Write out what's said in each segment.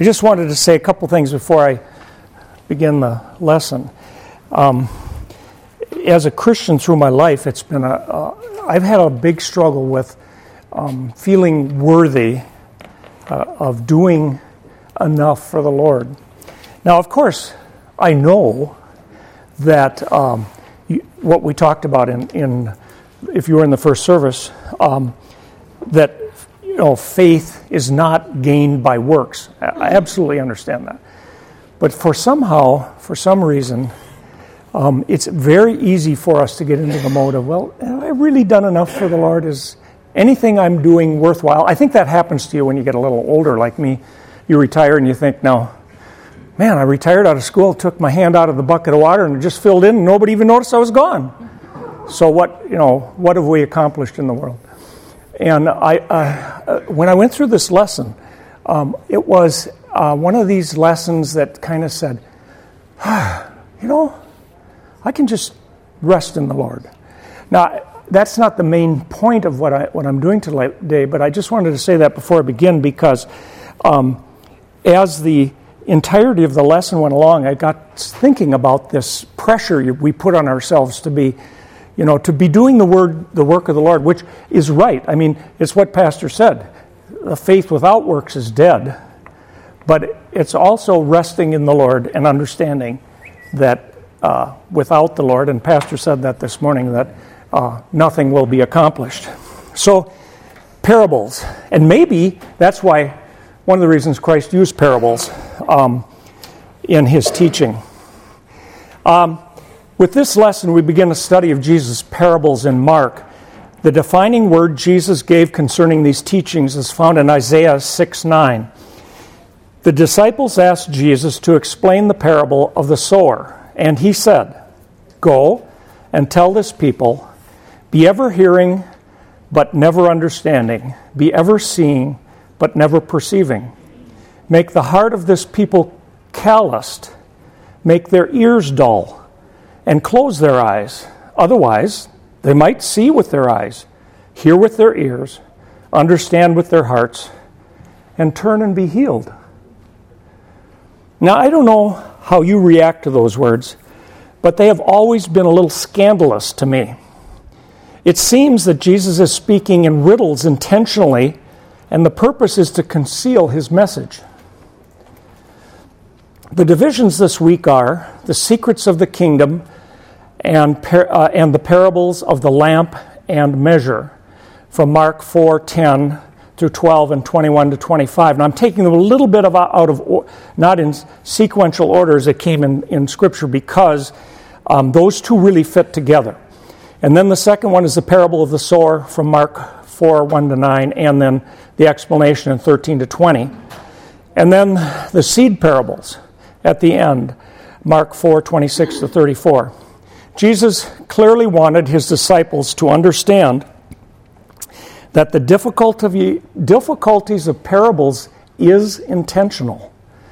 I just wanted to say a couple things before I begin the lesson. As a Christian through my life, it's been I've had a big struggle with feeling worthy of doing enough for the Lord. Now, of course, I know that what we talked about in if you were in the first service, that faith is not gained by works. I absolutely understand that. But for some reason, it's very easy for us to get into the mode of, well, have I really done enough for the Lord? Is anything I'm doing worthwhile? I think that happens to you when you get a little older, like me. You retire and you think, now, man, I retired out of school, took my hand out of the bucket of water and it just filled in and nobody even noticed I was gone. So what have we accomplished in the world? And when I went through this lesson, it was one of these lessons that kind of said, I can just rest in the Lord. Now, that's not the main point of what I'm doing today, but I just wanted to say that before I begin because as the entirety of the lesson went along, I got thinking about this pressure we put on ourselves to be doing the work of the Lord, which is right. I mean, it's what Pastor said. The faith without works is dead. But it's also resting in the Lord and understanding that without the Lord, and Pastor said that this morning, that nothing will be accomplished. So, parables. And maybe that's why one of the reasons Christ used parables in his teaching. With this lesson, we begin a study of Jesus' parables in Mark. The defining word Jesus gave concerning these teachings is found in Isaiah 6:9. The disciples asked Jesus to explain the parable of the sower, and he said, "Go and tell this people, be ever hearing, but never understanding, be ever seeing, but never perceiving. Make the heart of this people calloused, make their ears dull, and close their eyes. Otherwise, they might see with their eyes, hear with their ears, understand with their hearts, and turn and be healed." Now, I don't know how you react to those words, but they have always been a little scandalous to me. It seems that Jesus is speaking in riddles intentionally, and the purpose is to conceal his message. The divisions this week are the secrets of the kingdom and the parables of the lamp and measure from Mark 4:10 through 12 and 21 to 25. And I'm taking them a little bit out of not in sequential order as it came in Scripture because those two really fit together. And then the second one is the parable of the sower from Mark 4:1 to 9, and then the explanation in 13 to 20. And then the seed parables at the end, Mark 4:26 to 34. Jesus clearly wanted his disciples to understand that the difficulties of parables is intentional.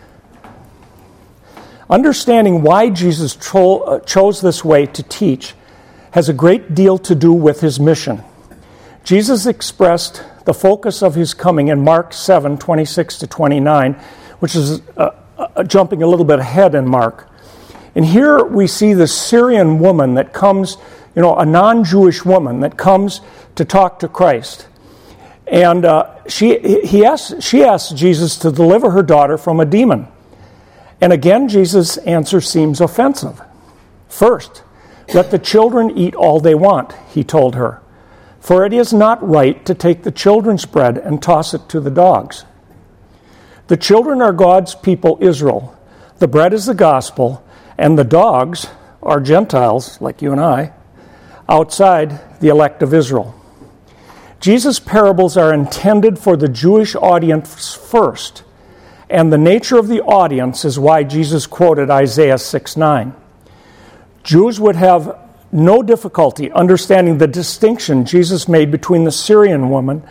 Understanding why Jesus chose this way to teach has a great deal to do with his mission. Jesus expressed the focus of his coming in Mark 7:26 to 29, which is jumping a little bit ahead in Mark. And here we see the Syrian woman that comes, a non-Jewish woman that comes to talk to Christ. And she asks Jesus to deliver her daughter from a demon. And again, Jesus' answer seems offensive. First, let the children eat all they want, he told her. For it is not right to take the children's bread and toss it to the dogs. The children are God's people, Israel. The bread is the gospel, and the dogs are Gentiles, like you and I, outside the elect of Israel. Jesus' parables are intended for the Jewish audience first, and the nature of the audience is why Jesus quoted Isaiah 6:9. Jews would have no difficulty understanding the distinction Jesus made between the Syrian woman,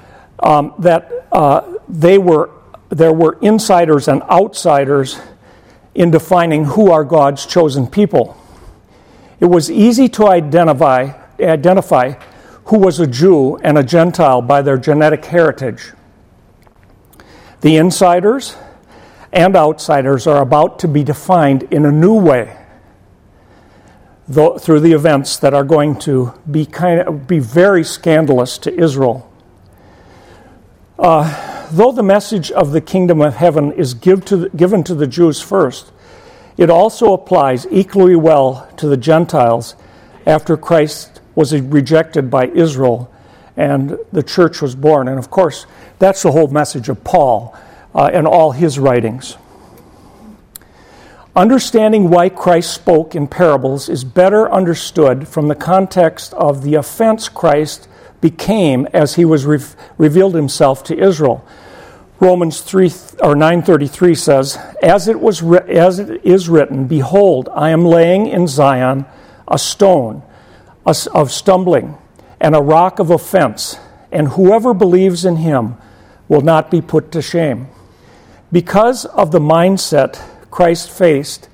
there were insiders and outsiders in defining who are God's chosen people. It was easy to identify who was a Jew and a Gentile by their genetic heritage. The insiders and outsiders are about to be defined in a new way through the events that are going to be very scandalous to Israel. Though the message of the kingdom of heaven is given to the Jews first, it also applies equally well to the Gentiles after Christ was rejected by Israel and the church was born. And of course, that's the whole message of Paul and all his writings. Understanding why Christ spoke in parables is better understood from the context of the offense Christ became as he was revealed himself to Israel. Romans 9:33 says, as it is written, behold, I am laying in Zion a stone of stumbling and a rock of offense, and whoever believes in him will not be put to shame. Because of the mindset Christ faced,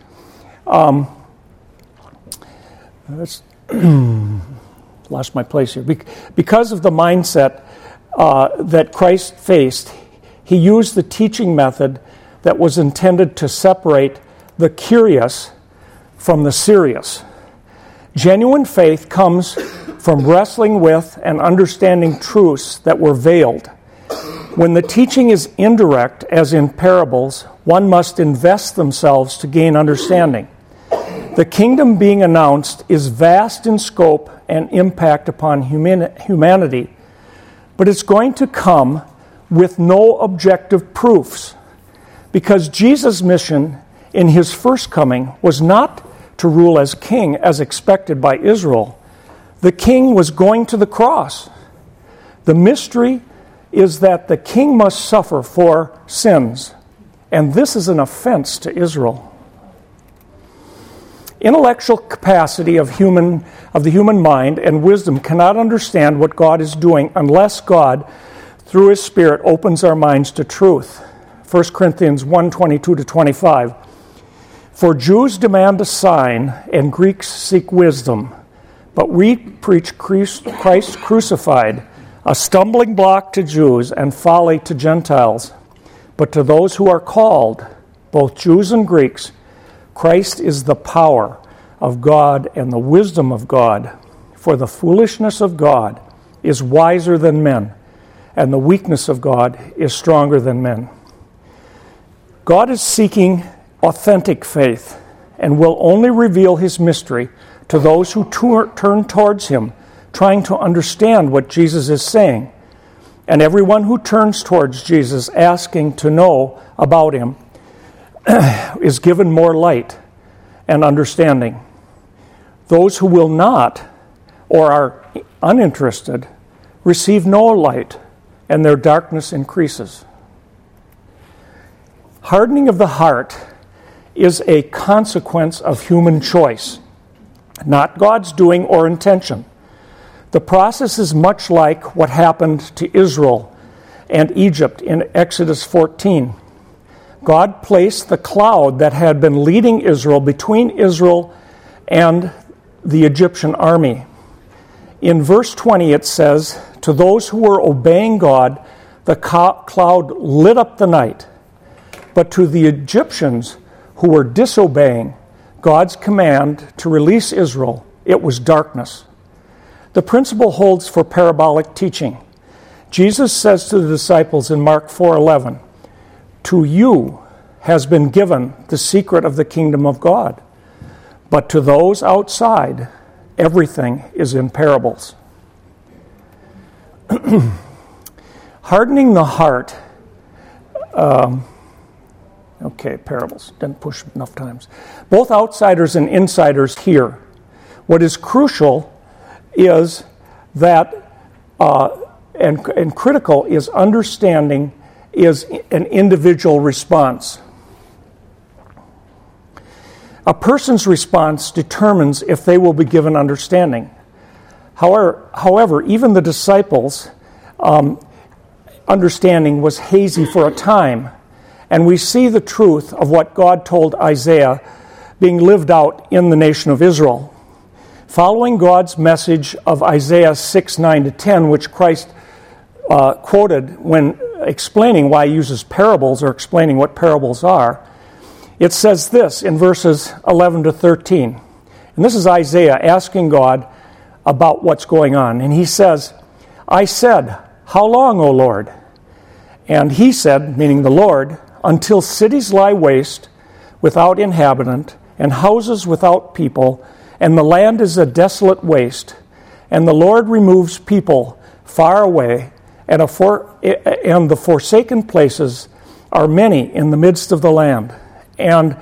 lost my place here. Because of the mindset that Christ faced, he used the teaching method that was intended to separate the curious from the serious. Genuine faith comes from wrestling with and understanding truths that were veiled. When the teaching is indirect, as in parables, one must invest themselves to gain understanding. The kingdom being announced is vast in scope and impact upon humanity, but it's going to come with no objective proofs, because Jesus' mission in his first coming was not to rule as king as expected by Israel. The king was going to the cross. The mystery is that the king must suffer for sins, and this is an offense to Israel. Intellectual capacity of the human mind and wisdom cannot understand what God is doing unless God, through his Spirit, opens our minds to truth. 1 Corinthians 1:22-25. For Jews demand a sign, and Greeks seek wisdom, but we preach Christ crucified, a stumbling block to Jews and folly to Gentiles. But to those who are called, both Jews and Greeks, Christ is the power of God and the wisdom of God. For the foolishness of God is wiser than men, and the weakness of God is stronger than men. God is seeking authentic faith and will only reveal his mystery to those who turn towards him, trying to understand what Jesus is saying. And everyone who turns towards Jesus, asking to know about him, is given more light and understanding. Those who will not or are uninterested receive no light, and their darkness increases. Hardening of the heart is a consequence of human choice, not God's doing or intention. The process is much like what happened to Israel and Egypt in Exodus 14. God placed the cloud that had been leading Israel between Israel and the Egyptian army. In verse 20 it says, to those who were obeying God, the cloud lit up the night. But to the Egyptians who were disobeying God's command to release Israel, it was darkness. The principle holds for parabolic teaching. Jesus says to the disciples in Mark 4:11, to you has been given the secret of the kingdom of God, but to those outside, everything is in parables. Hardening the heart. Parables. Didn't push enough times. Both outsiders and insiders hear. What is crucial is that, and critical, is understanding is an individual response. A person's response determines if they will be given understanding. However, even the disciples' understanding was hazy for a time, and we see the truth of what God told Isaiah being lived out in the nation of Israel. Following God's message of Isaiah 6:9-10, which Christ quoted when explaining why he uses parables or explaining what parables are, it says this in verses 11 to 13. And this is Isaiah asking God about what's going on. And he says, I said, how long, O Lord? And he said, meaning the Lord, until cities lie waste without inhabitant, and houses without people, and the land is a desolate waste, and the Lord removes people far away, and the forsaken places are many in the midst of the land. And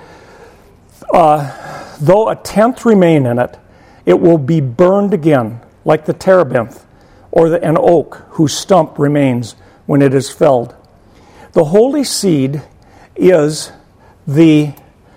though a tenth remain in it, it will be burned again, like the terebinth, or an oak whose stump remains when it is felled. The holy seed is the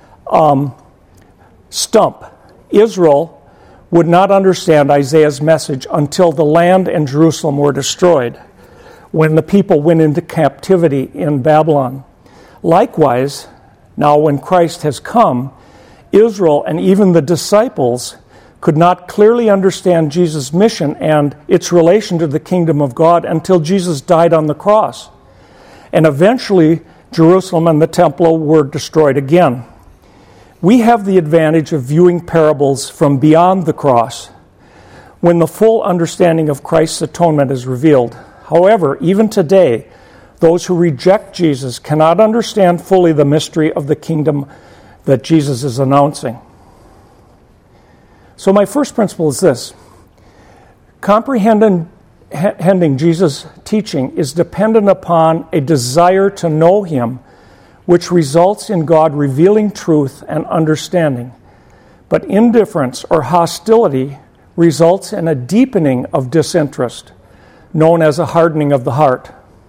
stump. Israel would not understand Isaiah's message until the land and Jerusalem were destroyed, when the people went into captivity in Babylon. Likewise, now when Christ has come, Israel and even the disciples could not clearly understand Jesus' mission and its relation to the kingdom of God until Jesus died on the cross. And eventually, Jerusalem and the temple were destroyed again. We have the advantage of viewing parables from beyond the cross, when the full understanding of Christ's atonement is revealed. However, even today, those who reject Jesus cannot understand fully the mystery of the kingdom that Jesus is announcing. So my first principle is this: comprehending Jesus' teaching is dependent upon a desire to know him, which results in God revealing truth and understanding. But indifference or hostility results in a deepening of disinterest, known as a hardening of the heart.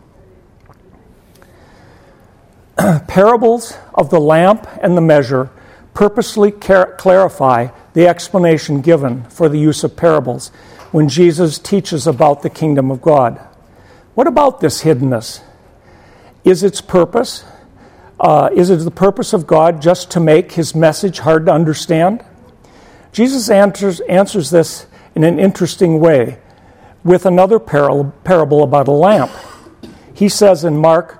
Parables of the lamp and the measure purposely clarify the explanation given for the use of parables when Jesus teaches about the kingdom of God. What about this hiddenness? Is its purpose? Is it the purpose of God just to make his message hard to understand? Jesus answers this in an interesting way with another parable about a lamp. He says in Mark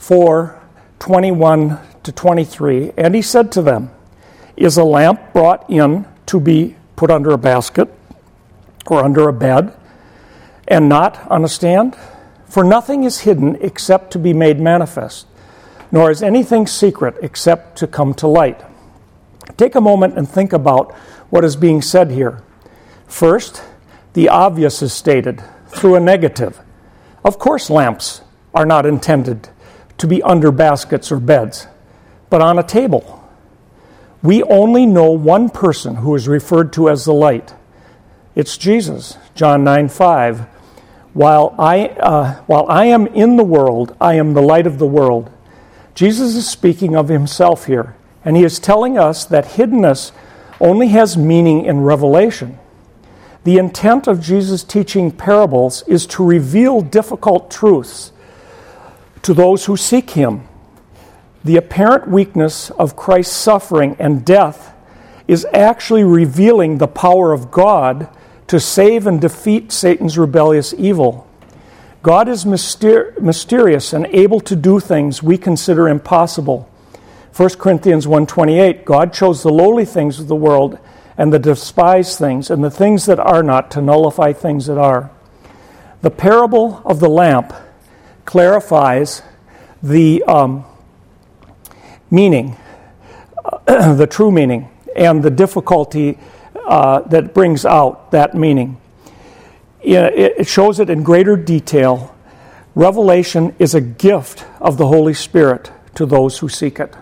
4:21 to 23, and he said to them, is a lamp brought in to be put under a basket or under a bed and not on a stand? For nothing is hidden except to be made manifest, nor is anything secret except to come to light. Take a moment and think about what is being said here. First, the obvious is stated through a negative. Of course, lamps are not intended to be under baskets or beds, but on a table. We only know one person who is referred to as the light. It's Jesus, John 9:5. While I am in the world, I am the light of the world. Jesus is speaking of himself here, and he is telling us that hiddenness only has meaning in revelation. The intent of Jesus' teaching parables is to reveal difficult truths to those who seek him. The apparent weakness of Christ's suffering and death is actually revealing the power of God to save and defeat Satan's rebellious evil. God is mysterious and able to do things we consider impossible. 1 Corinthians 1:28, God chose the lowly things of the world and the despised things and the things that are not to nullify things that are. The parable of the lamp clarifies the meaning, the true meaning, and the difficulty that brings out that meaning. It shows it in greater detail. Revelation is a gift of the Holy Spirit to those who seek it.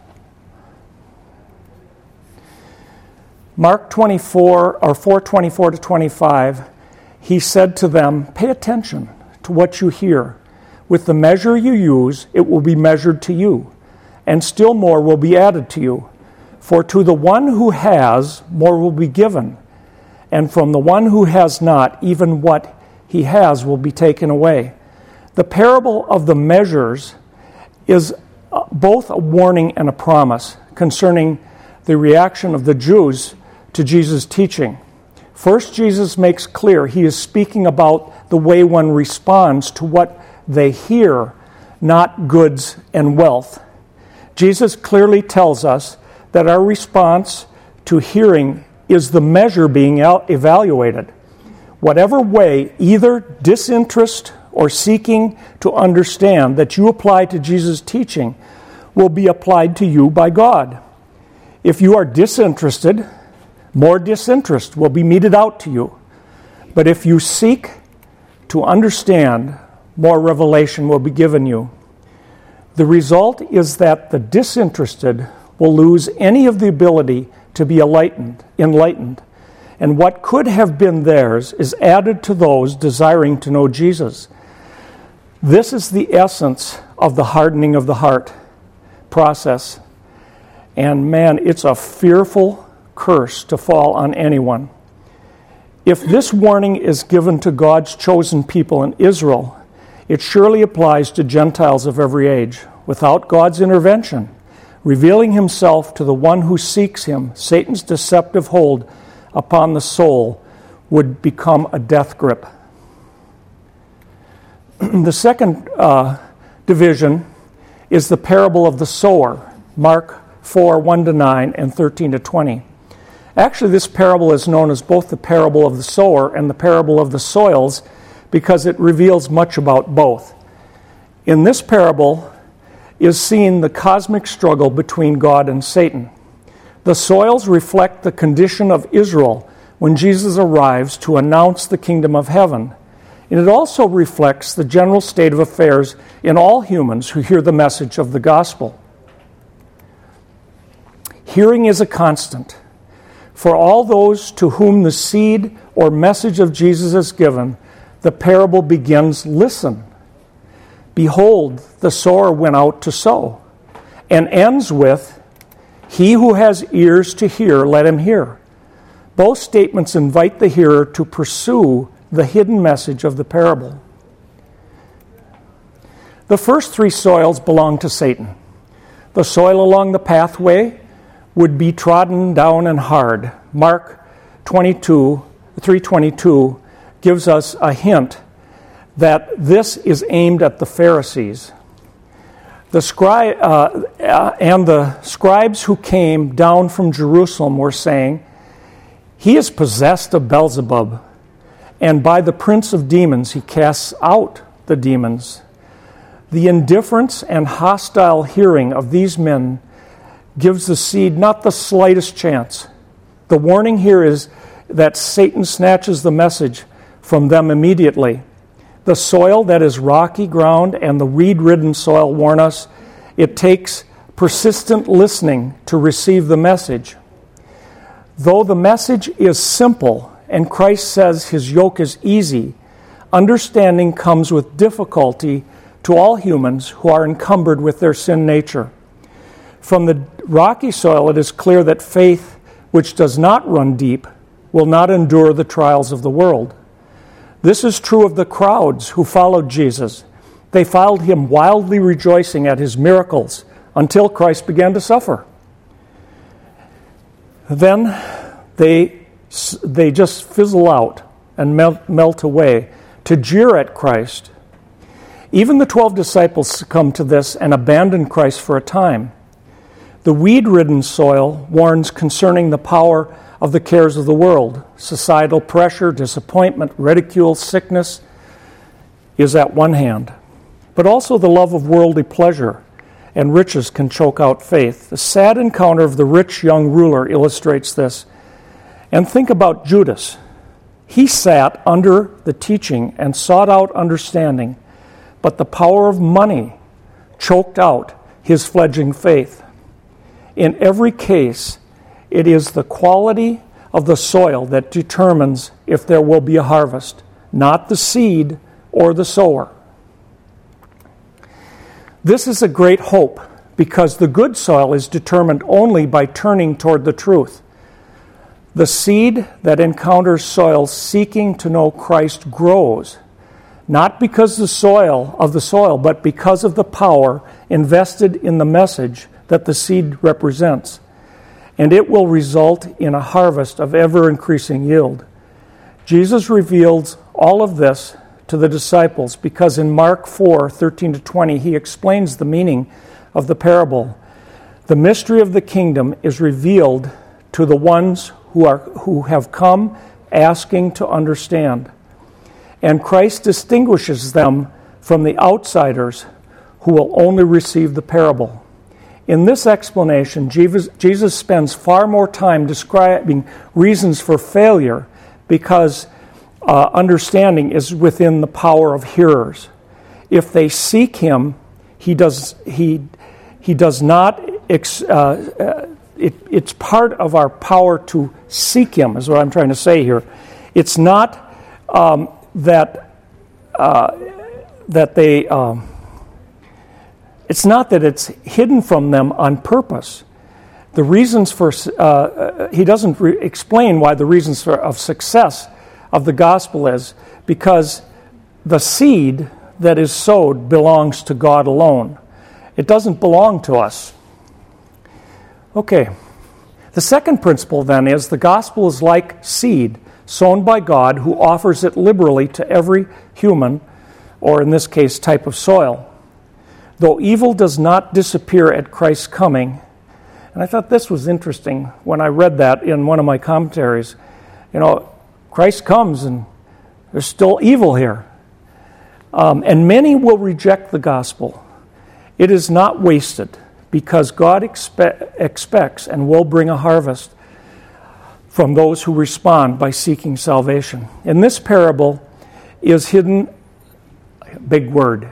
Mark 24, or 4:24 to 25, he said to them, pay attention to what you hear. With the measure you use, it will be measured to you, and still more will be added to you. For to the one who has, more will be given, and from the one who has not, even what he has will be taken away. The parable of the measures is both a warning and a promise concerning the reaction of the Jews to Jesus' teaching. First, Jesus makes clear he is speaking about the way one responds to what they hear not goods and wealth. Jesus clearly tells us that our response to hearing is the measure being evaluated. Whatever way, either disinterest or seeking to understand that you apply to Jesus' teaching will be applied to you by God. If you are disinterested, more disinterest will be meted out to you. But if you seek to understand, more revelation will be given you. The result is that the disinterested will lose any of the ability to be enlightened, and what could have been theirs is added to those desiring to know Jesus. This is the essence of the hardening of the heart process. And man, it's a fearful curse to fall on anyone. If this warning is given to God's chosen people in Israel, it surely applies to Gentiles of every age. Without God's intervention, revealing himself to the one who seeks him, Satan's deceptive hold upon the soul would become a death grip. The second division is the parable of the sower, Mark 4, 1-9 and 13-20. Actually, this parable is known as both the parable of the sower and the parable of the soils because it reveals much about both. In this parable is seen the cosmic struggle between God and Satan. The soils reflect the condition of Israel when Jesus arrives to announce the kingdom of heaven. And it also reflects the general state of affairs in all humans who hear the message of the gospel. Hearing is a constant. For all those to whom the seed or message of Jesus is given, the parable begins, "Listen. Behold, the sower went out to sow," and ends with, "He who has ears to hear, let him hear." Both statements invite the hearer to pursue the hidden message of the parable. The first three soils belong to Satan. The soil along the pathway would be trodden down and hard. Mark 3:22 gives us a hint that this is aimed at the Pharisees. The scribes who came down from Jerusalem were saying, "He is possessed of Beelzebub, and by the prince of demons he casts out the demons." The indifference and hostile hearing of these men gives the seed not the slightest chance. The warning here is that Satan snatches the message from them immediately. The soil that is rocky ground and the weed-ridden soil warn us it takes persistent listening to receive the message. Though the message is simple and Christ says his yoke is easy, understanding comes with difficulty to all humans who are encumbered with their sin nature. From the rocky soil, it is clear that faith, which does not run deep, will not endure the trials of the world. This is true of the crowds who followed Jesus. They followed him wildly rejoicing at his miracles until Christ began to suffer. Then they just fizzle out and melt away to jeer at Christ. Even the 12 disciples succumb to this and abandon Christ for a time. The weed-ridden soil warns concerning the power of the cares of the world. Societal pressure, disappointment, ridicule, sickness is at one hand. But also the love of worldly pleasure and riches can choke out faith. The sad encounter of the rich young ruler illustrates this. And think about Judas. He sat under the teaching and sought out understanding, but the power of money choked out his fledgling faith. In every case, it is the quality of the soil that determines if there will be a harvest, not the seed or the sower. This is a great hope because the good soil is determined only by turning toward the truth. The seed that encounters soil seeking to know Christ grows, not because of the soil, but because of the power invested in the message that the seed represents. And it will result in a harvest of ever-increasing yield. Jesus reveals all of this to the disciples, because in Mark 4:13-20 he explains the meaning of the parable. The mystery of the kingdom is revealed to the ones who have come asking to understand. And Christ distinguishes them from the outsiders who will only receive the parable. In this explanation, Jesus spends far more time describing reasons for failure because understanding is within the power of hearers. If they seek him, he does not. It's part of our power to seek him, is what I'm trying to say here. It's not it's not that it's hidden from them on purpose. The reasons for he doesn't explain why the reasons of success of the gospel is because the seed that is sowed belongs to God alone. It doesn't belong to us. Okay. The second principle then is the gospel is like seed sown by God, who offers it liberally to every human, or in this case, type of soil. Though evil does not disappear at Christ's coming, and I thought this was interesting when I read that in one of my commentaries. Christ comes and there's still evil here. And many will reject the gospel. It is not wasted because God expects and will bring a harvest from those who respond by seeking salvation. In this parable is hidden, big word,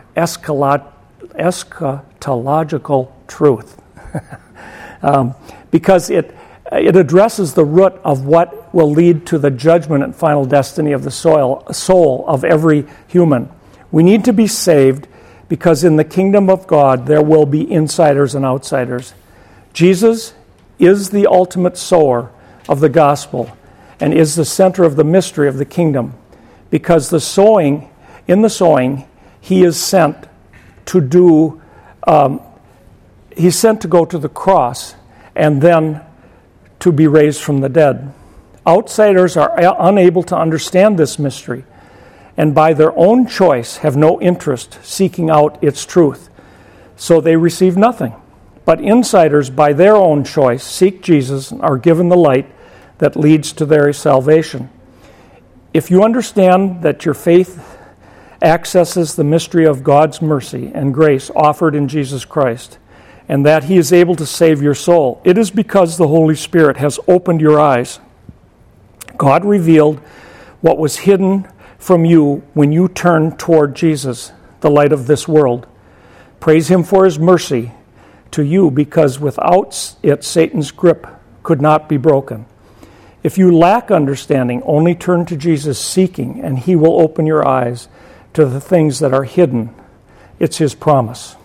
eschatological truth. Because it addresses the root of what will lead to the judgment and final destiny of the soul of every human. We need to be saved because in the kingdom of God there will be insiders and outsiders. Jesus is the ultimate sower of the gospel and is the center of the mystery of the kingdom, because in the sowing he is sent to do he's sent to go to the cross and then to be raised from the dead. Outsiders are unable to understand this mystery and by their own choice have no interest seeking out its truth, so they receive nothing. But insiders, by their own choice, seek Jesus and are given the light that leads to their salvation. If you understand that your faith accesses the mystery of God's mercy and grace offered in Jesus Christ, and that he is able to save your soul, it is because the Holy Spirit has opened your eyes. God revealed what was hidden from you when you turned toward Jesus, the light of this world. Praise him for his mercy to you, because without it, Satan's grip could not be broken. If you lack understanding, only turn to Jesus seeking, and he will open your eyes to the things that are hidden. It's his promise.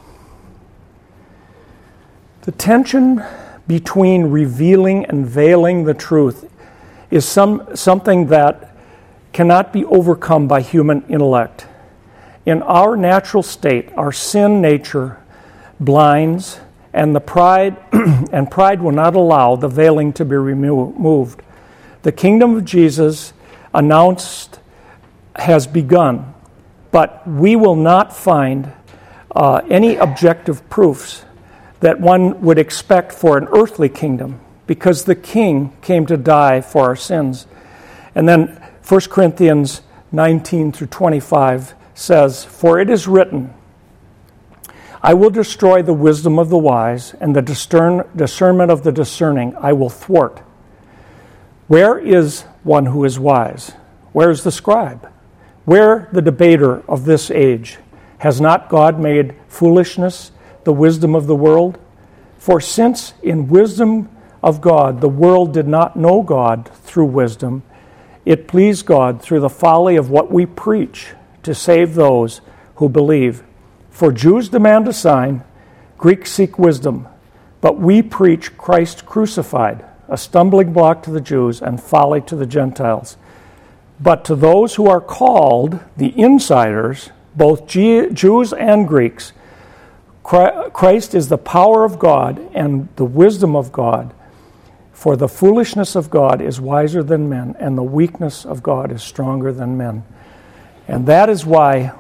The tension between revealing and veiling the truth is something that cannot be overcome by human intellect. In our natural state, our sin nature blinds, and pride will not allow the veiling to be removed. The kingdom of Jesus announced has begun, but we will not find any objective proofs that one would expect for an earthly kingdom, because the King came to die for our sins. And then 1 Corinthians 19-25 says, "For it is written, I will destroy the wisdom of the wise, and the discernment of the discerning I will thwart. Where is one who is wise? Where is the scribe? Where the debater of this age? Has not God made foolishness the wisdom of the world? For since in wisdom of God the world did not know God through wisdom, it pleased God through the folly of what we preach to save those who believe. For Jews demand a sign, Greeks seek wisdom, but we preach Christ crucified, a stumbling block to the Jews and folly to the Gentiles. But to those who are called, the insiders, both Jews and Greeks, Christ is the power of God and the wisdom of God. For the foolishness of God is wiser than men, and the weakness of God is stronger than men." And that is why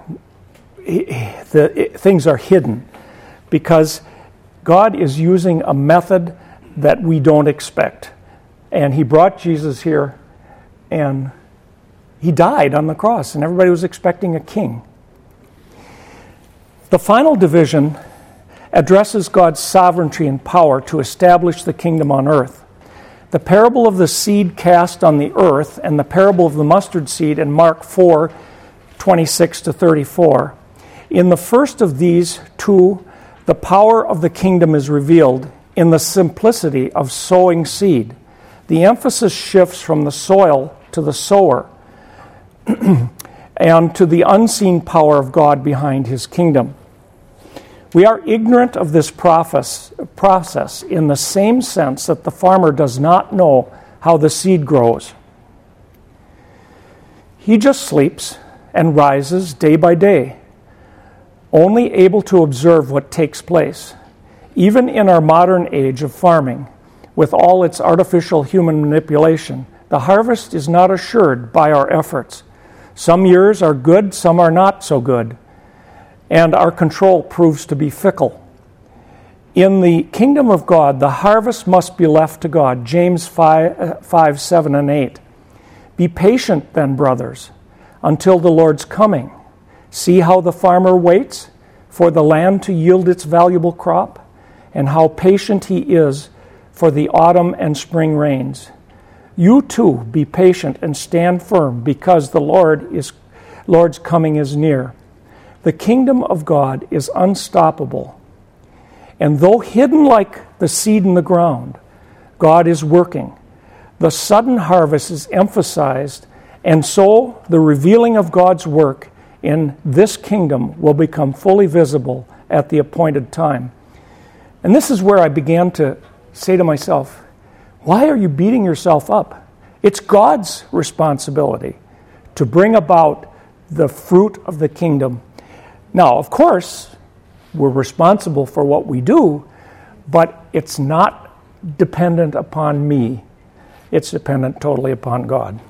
things are hidden, because God is using a method that we don't expect. And he brought Jesus here, and he died on the cross, and everybody was expecting a king. The final division addresses God's sovereignty and power to establish the kingdom on earth. The parable of the seed cast on the earth and the parable of the mustard seed in Mark 4:26-34. In the first of these two, the power of the kingdom is revealed in the simplicity of sowing seed. The emphasis shifts from the soil to the sower and to the unseen power of God behind his kingdom. We are ignorant of this process in the same sense that the farmer does not know how the seed grows. He just sleeps and rises day by day, only able to observe what takes place. Even in our modern age of farming, with all its artificial human manipulation, the harvest is not assured by our efforts. Some years are good, some are not so good, and our control proves to be fickle. In the kingdom of God, the harvest must be left to God. James 5:7-8. Be patient then, brothers, until the Lord's coming. See how the farmer waits for the land to yield its valuable crop, and how patient he is for the autumn and spring rains. You too be patient and stand firm, because the Lord's coming is near. The kingdom of God is unstoppable. And though hidden like the seed in the ground, God is working. The sudden harvest is emphasized, and so the revealing of God's work in this kingdom will become fully visible at the appointed time. And this is where I began to say to myself, why are you beating yourself up? It's God's responsibility to bring about the fruit of the kingdom. Now, of course, we're responsible for what we do, but it's not dependent upon me. It's dependent totally upon God.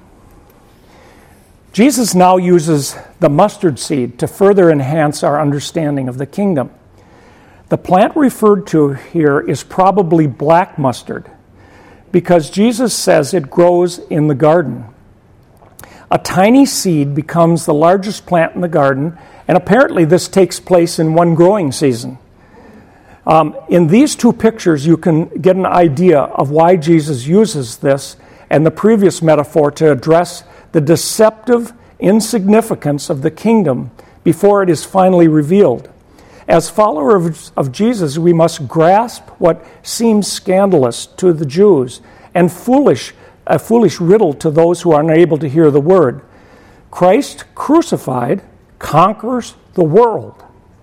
Jesus now uses the mustard seed to further enhance our understanding of the kingdom. The plant referred to here is probably black mustard, because Jesus says it grows in the garden. A tiny seed becomes the largest plant in the garden, and apparently this takes place in one growing season. In these two pictures, you can get an idea of why Jesus uses this and the previous metaphor to address the deceptive insignificance of the kingdom before it is finally revealed. As followers of Jesus, we must grasp what seems scandalous to the Jews and a foolish riddle to those who are unable to hear the word. Christ crucified conquers the world.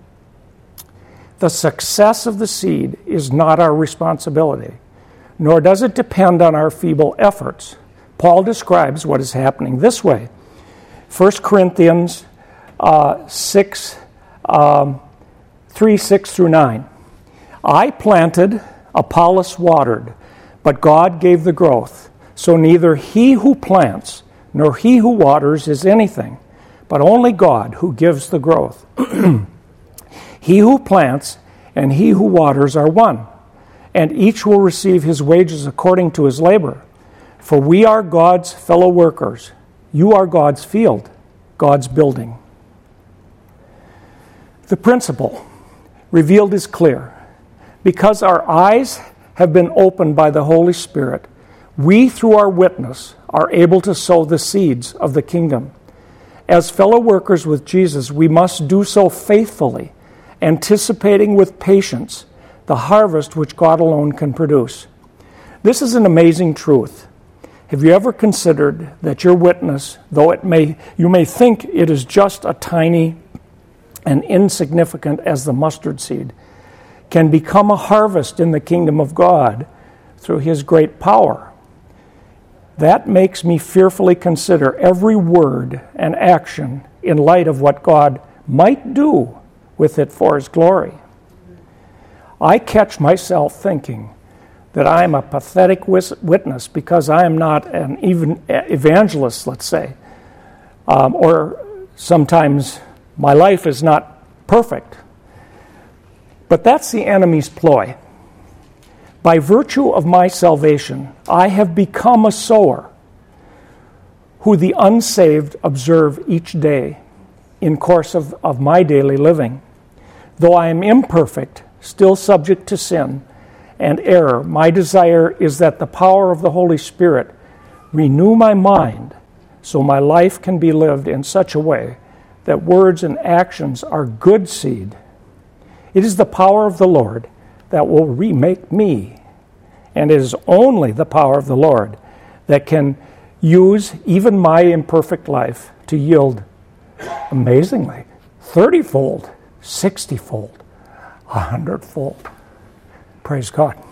The success of the seed is not our responsibility, nor does it depend on our feeble efforts. Paul describes what is happening this way. 1 Corinthians 3:6-9. I planted, Apollos watered, but God gave the growth. So neither he who plants nor he who waters is anything, but only God who gives the growth. He who plants and he who waters are one, and each will receive his wages according to his labor. For we are God's fellow workers. You are God's field, God's building. The principle revealed is clear. Because our eyes have been opened by the Holy Spirit, we, through our witness, are able to sow the seeds of the kingdom. As fellow workers with Jesus, we must do so faithfully, anticipating with patience the harvest which God alone can produce. This is an amazing truth. Have you ever considered that your witness, though you may think it is just a tiny and insignificant as the mustard seed, can become a harvest in the kingdom of God through his great power? That makes me fearfully consider every word and action in light of what God might do with it for his glory. I catch myself thinking that I am a pathetic witness because I am not an even evangelist, let's say, or Sometimes my life is not perfect. But that's the enemy's ploy. By virtue of my salvation, I have become a sower who the unsaved observe each day in course of my daily living. Though I am imperfect, still subject to sin and error, my desire is that the power of the Holy Spirit renew my mind so my life can be lived in such a way that words and actions are good seed. It is the power of the Lord that will remake me, and it is only the power of the Lord that can use even my imperfect life to yield, amazingly, 30-fold, 60-fold, 100-fold. Praise God.